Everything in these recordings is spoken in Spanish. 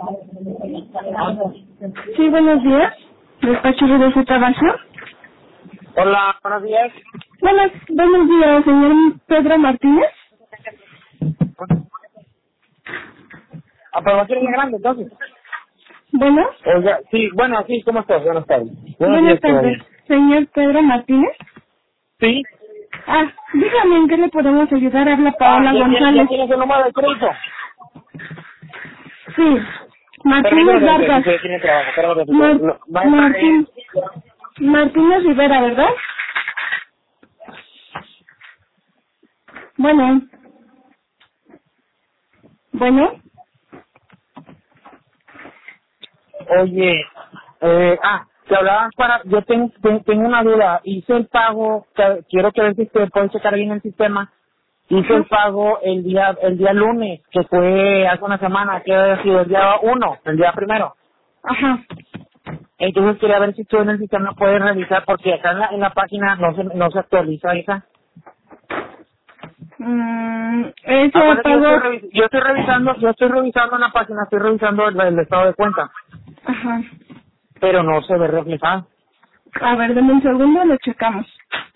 Sí, buenos días. Despacho de su trabajo. Hola, buenos días. Buenos días, señor Pedro Martínez. Aprobación muy grande, entonces. Bueno. Oiga, sí, bueno, sí, ¿cómo estás? Buenas tardes. Buenas tardes, señor Pedro Martínez. Sí. Dígame en qué le podemos ayudar. Habla Paola González. ¿Ya tienes el número de crédito? Sí. Martínez Vargas. Martínez Rivera, ¿verdad? Bueno. Oye, te hablaban para, yo tengo una duda, hice el pago, quiero que ver si te pueden checar bien el sistema, hice el pago el día lunes, que fue hace una semana, que había sido el día 1, el día primero. Ajá. Entonces quería ver si tú en el sistema puedes revisar, porque acá en la página no se actualiza esa. Ese pago. Yo estoy revisando en la página, estoy revisando el estado de cuenta. Ajá. Pero no se ve reflejado. A ver, deme un segundo, lo checamos.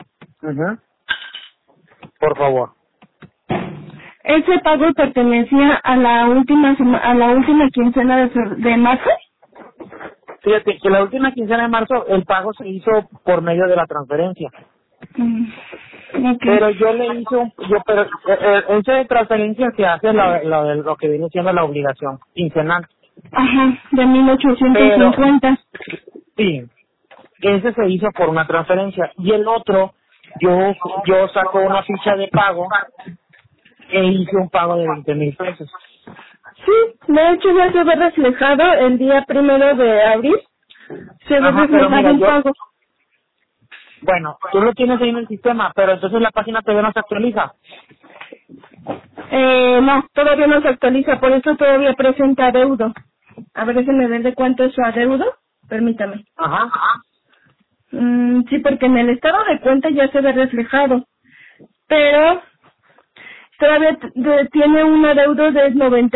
Por favor. ¿Ese pago pertenecía a la última quincena de marzo? Fíjate que la última quincena de marzo el pago se hizo por medio de la transferencia. Okay. Pero yo le hice pero esa de transferencia se hace lo que viene siendo la obligación quincenal. Ajá, de 1850. Sí, ese se hizo por una transferencia. Y el otro, yo saco una ficha de pago e hice un pago de 20,000 pesos. Sí, de hecho ya se ve reflejado el día 1 de abril. Se ve reflejado el pago. Bueno, tú lo tienes ahí en el sistema, pero entonces la página todavía no se actualiza. No, todavía no se actualiza, por eso todavía presenta adeudo. A ver, déjeme ver de cuánto es su adeudo. Permítame. Ajá. Sí, porque en el estado de cuenta ya se ve reflejado, pero todavía tiene un adeudo de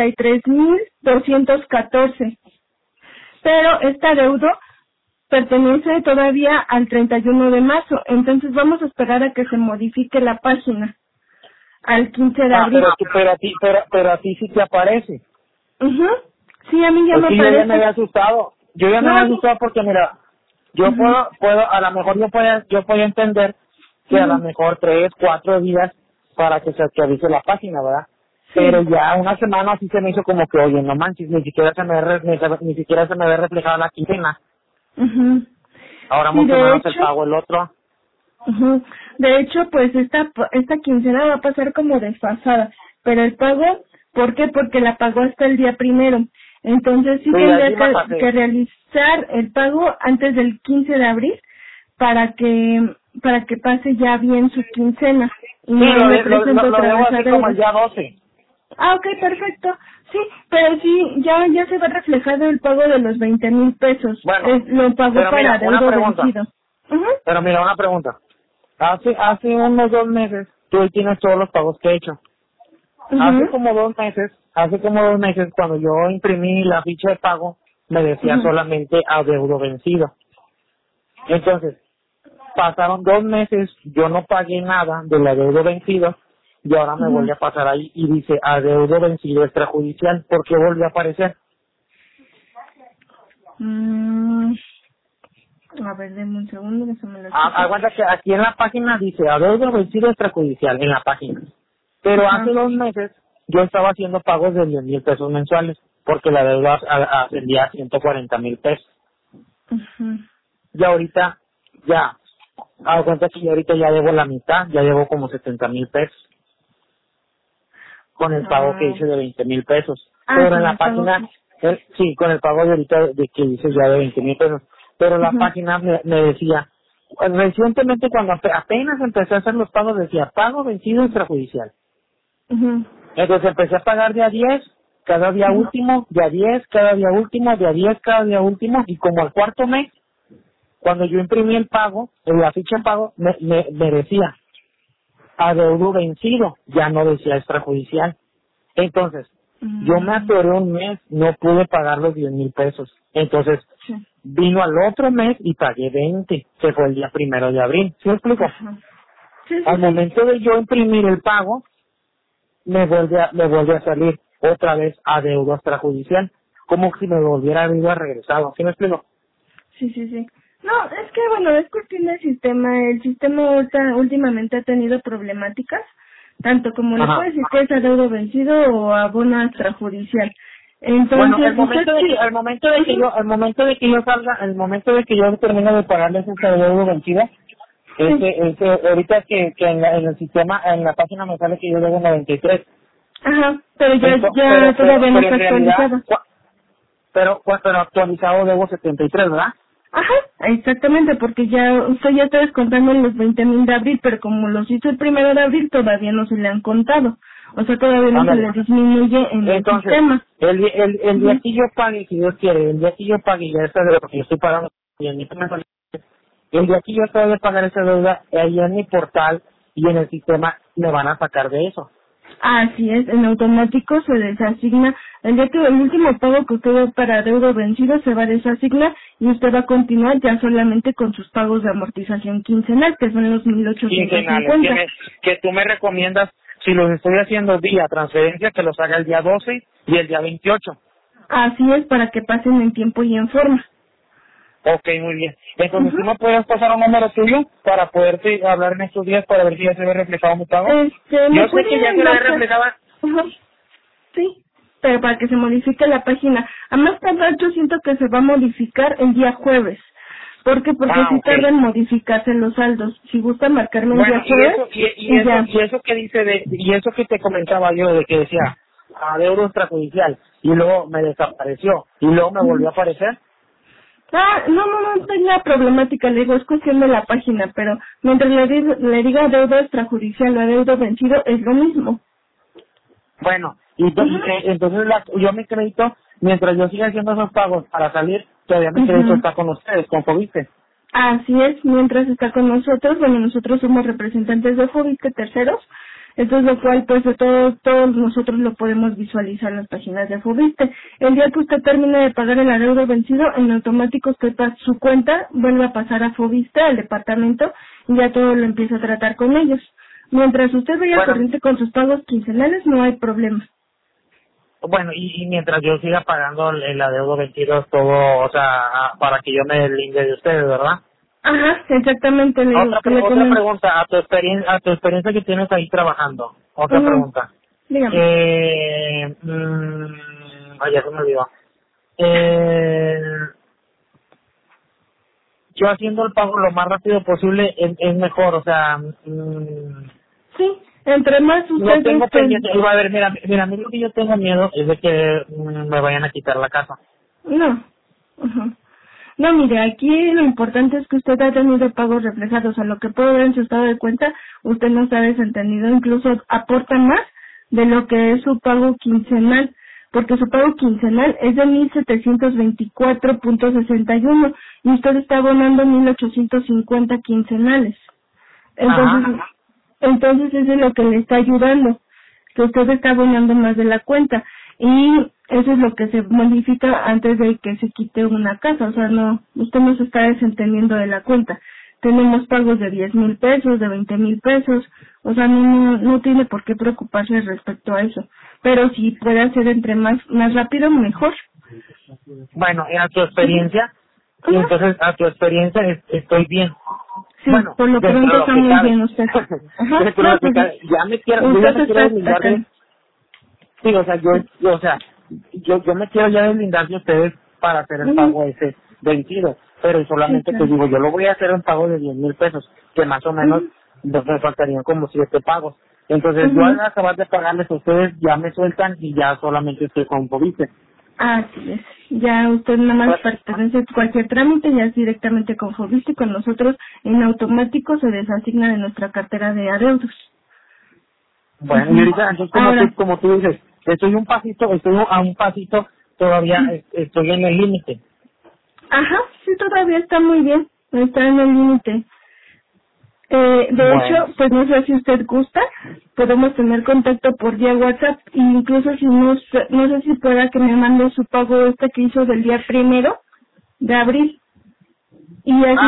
93,214. Pero este adeudo pertenece todavía al 31 de marzo, entonces vamos a esperar a que se modifique la página al 15 de abril. Pero a ti sí te aparece. Sí, a mí ya me aparece. Yo ya me había asustado. Porque mira, yo puedo, a lo mejor yo puedo entender que a lo mejor 3, 4 días para que se actualice la página, ¿verdad? Sí. Pero ya una semana así se me hizo como que, oye, no manches, ni siquiera se me ve reflejada la quincena. Ahora sí, mucho menos el pago el otro. De hecho, pues esta quincena va a pasar como desfasada, pero el pago, ¿por qué? Porque la pagó hasta el día 1. Entonces sí tendría que realizar el pago antes del 15 de abril para que pase ya bien su quincena. Y sí, lo debo así como el día 12. Ok, perfecto. Sí, pero sí, ya se va reflejado el pago de los 20,000 pesos. Bueno, lo pagó para adeudo vencido. Pero mira, una pregunta. Hace unos 2 meses, tú tienes todos los pagos que he hecho. Hace como 2 meses, cuando yo imprimí la ficha de pago, me decía solamente adeudo vencido. Entonces, pasaron 2 meses, yo no pagué nada del adeudo vencido, y ahora me vuelve a pasar ahí y dice adeudo vencido extrajudicial. ¿Por qué volvió a aparecer? A ver, denme un segundo, déjame lo aguanta que aquí en la página dice adeudo vencido extrajudicial, en la página. Pero hace 2 meses yo estaba haciendo pagos de 10,000 pesos mensuales, porque la deuda ascendía a 140,000 pesos. Y ahorita ya, cuenta que yo ahorita ya debo la mitad, ya debo como 70,000 pesos. Con el pago que hice de 20,000 pesos. Pero en la página, sí, con el pago de ahorita de que hice ya de 20,000 pesos. Pero la página me decía, recientemente cuando apenas empecé a hacer los pagos decía pago vencido extrajudicial. Entonces empecé a pagar de a 10, cada día último, de a 10, cada día último, de a 10, cada día último, y como al cuarto mes, cuando yo imprimí el pago, en la ficha de pago, me decía adeudo vencido, ya no decía extrajudicial. Entonces, Yo me atoré un mes, no pude pagar los 10,000 pesos. Entonces, Sí. vino al otro mes y pagué 20, que fue el día 1 de abril. ¿Sí me explico? Ajá. Sí, Al momento de yo imprimir el pago, me vuelve a salir otra vez adeudo extrajudicial, como si me volviera a haber regresado. ¿Sí me explico? sí. No, es que bueno, es cuestión del sistema. El sistema últimamente ha tenido problemáticas, tanto como le puedo Ajá. decir que es adeudo vencido o abono extrajudicial. Bueno, Entonces, el momento de que yo termine de pagarles ese adeudo vencido, ahorita que en el sistema, en la página me sale que yo debo 93. Ajá, pero Pero todavía no en está realidad, actualizado. pero actualizado debo 73, ¿verdad? Ajá, exactamente, porque usted ya está descontando en los 20,000 de abril, pero como los hizo el 1 de abril, todavía no se le han contado. O sea, todavía no se Ándale. le disminuye en el Entonces, sistema. el día que yo pague, si Dios quiere, el día que yo pague ya esa deuda, porque yo estoy pagando, y en mi el día que yo tengo de pagar esa deuda, ahí en mi portal y en el sistema me van a sacar de eso. Así es, en automático se desasigna. El día que el último pago que usted ve para adeudo vencido se va a desasignar y usted va a continuar ya solamente con sus pagos de amortización quincenal, que son los Quincenales, 1,850. que tú me recomiendas, si los estoy haciendo vía transferencia, que los haga el día 12 y el día 28. Así es, para que pasen en tiempo y en forma. Ok, muy bien. Entonces, Ujú. ¿tú me puedes pasar un número tuyo para poderte hablar en estos días para ver si ya se ve reflejado mi pago? ¿Me Yo sé que ya puede se ve marcar? reflejado. Ajá. Sí, pero para que se modifique la página. A más tardar yo siento que se va a modificar el día jueves. ¿Por qué? Porque si Ok. tarda en modificarse los saldos. Si gusta marcarme el Bueno, día jueves, ya. y eso que dice y eso que te comentaba yo de que decía adeudo extrajudicial y luego me desapareció y luego me volvió a aparecer. No tenía problemática, le digo, es cuestión de la página, pero mientras le diga deuda extrajudicial o adeudo vencido, es lo mismo. Bueno, Ujú. entonces yo mi crédito, mientras yo siga haciendo esos pagos para salir, todavía mi crédito Ujú. está con ustedes, con Fobiste. Así es, mientras está con nosotros, bueno, nosotros somos representantes de Fobiste terceros, entonces lo cual pues de todos nosotros lo podemos visualizar en las páginas de Fobiste. El día que usted termine de pagar el adeudo vencido, en automático usted su cuenta vuelve a pasar a Fobiste, al departamento, y ya todo lo empieza a tratar con ellos. Mientras usted vaya al Bueno, corriente con sus pagos quincenales, no hay problema. y mientras yo siga pagando el adeudo vencido todo, o sea, para que yo me deslinde de ustedes, ¿verdad? Ajá, exactamente, le digo, que le Otra comento. pregunta, a tu experiencia que tienes ahí trabajando. Otra Ujú. pregunta. Dígame. Ya se me olvidó. Eh, yo haciendo el pago lo más rápido posible es mejor, o sea, Sí, entre más no usted tengo pendiente. A ver, mira, a mí lo que yo tengo miedo es de que me vayan a quitar la casa. no. Ujú. No, mire, aquí lo importante es que usted ha tenido pagos reflejados. A lo que puedo ver en su estado de cuenta, usted no se ha desentendido, incluso aporta más de lo que es su pago quincenal, porque su pago quincenal es de 1,724,61 y usted está abonando 1,850 quincenales. Entonces, Ajá. entonces eso es lo que le está ayudando, que usted está abonando más de la cuenta y eso es lo que se modifica antes de que se quite una casa, o sea, no, usted no se está desentendiendo de la cuenta. Tenemos pagos de 10,000 pesos, de 20,000 pesos, o sea, no tiene por qué preocuparse respecto a eso. Pero si puede hacer entre más rápido, mejor. Bueno, a tu Ujú. experiencia, y Ajá. entonces a tu experiencia estoy bien. Sí, Bueno, por lo dentro pronto de lo está que muy cabe. bien usted. Ajá, Dentro de no, lo que pues cabe. Yo ya usted me quiero está deslindar acá. de, sí, o sea, yo me quiero ya deslindar de ustedes para hacer el Ujú. pago ese vencido, pero Sí, solamente te claro. digo, yo lo voy a hacer un pago de 10,000 pesos, que más o menos Ujú. me faltarían como 7 pagos. Entonces yo al Ujú. acabar de pagarles a ustedes ya me sueltan y ya solamente estoy con Fobiste. Así es. Ya usted nada más pertenece a cualquier trámite, ya es directamente con Fobiste y con nosotros en automático se desasigna de nuestra cartera de adeudos. Bueno, y Ujú. ahorita, entonces Ahora, como tú dices, estoy a un pasito, todavía estoy en el límite. ajá, sí, todavía está muy bien, está en el límite. De hecho, pues no sé si usted gusta, podemos tener contacto por vía WhatsApp, e incluso si no sé si pueda que me mande su pago que hizo del día 1 de abril, y así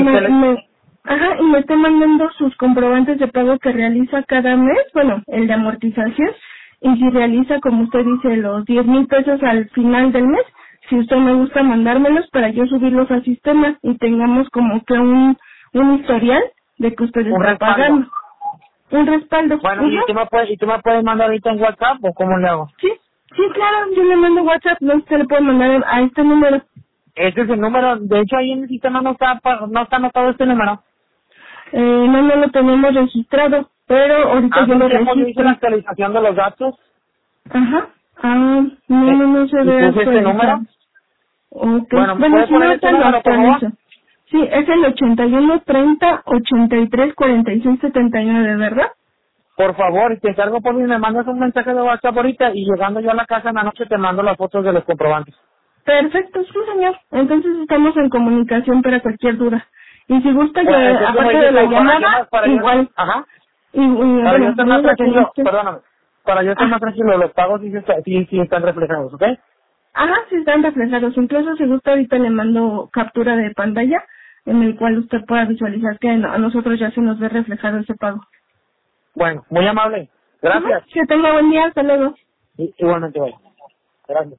me esté mandando sus comprobantes de pago que realiza cada mes, bueno, el de amortización, y si realiza, como usted dice, los 10,000 pesos al final del mes, si usted me gusta mandármelos para yo subirlos al sistema y tengamos como que un historial de que usted está pagando. Un respaldo. Bueno, ¿y tú me puedes mandar ahorita en WhatsApp o cómo le hago? Sí, claro, yo le mando WhatsApp, no se le puede mandar a este número. Ese es el número, de hecho ahí en el sistema no está anotado este número. No lo tenemos registrado, pero ahorita yo lo registro. ¿Hice la actualización de los datos? Ajá. No se ve actualizado. ¿Este número? Okay. Bueno, si no, ahorita lo actualizo. Sí, es el 81 30 83 46 79, ¿verdad? Por favor, y te encargo por mí, me mandas un mensaje de WhatsApp ahorita y llegando yo a la casa en la noche te mando las fotos de los comprobantes. Perfecto, sí, señor. Entonces estamos en comunicación para cualquier duda. Y si gusta, aparte de la llamada, igual. Ajá. Para yo estar más tranquilo, perdóname, para yo estar más tranquilo, los pagos sí están reflejados, ¿ok? Ajá, sí están reflejados. Incluso si gusta, ahorita le mando captura de pantalla en el cual usted pueda visualizar que a nosotros ya se nos ve reflejado ese pago. Bueno, muy amable. Gracias. Que tenga buen día. Hasta luego. Igualmente, vaya. Gracias.